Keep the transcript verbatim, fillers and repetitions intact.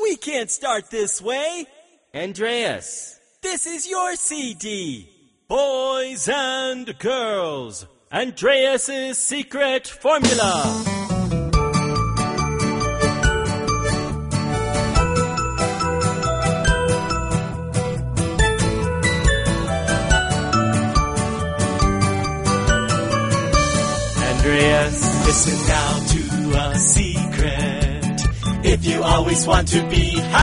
We can't start this way. Andreas. This is your C D. Boys and girls, Andreas's secret formula. Andreas, listen now to a secret. If you always want to be happy,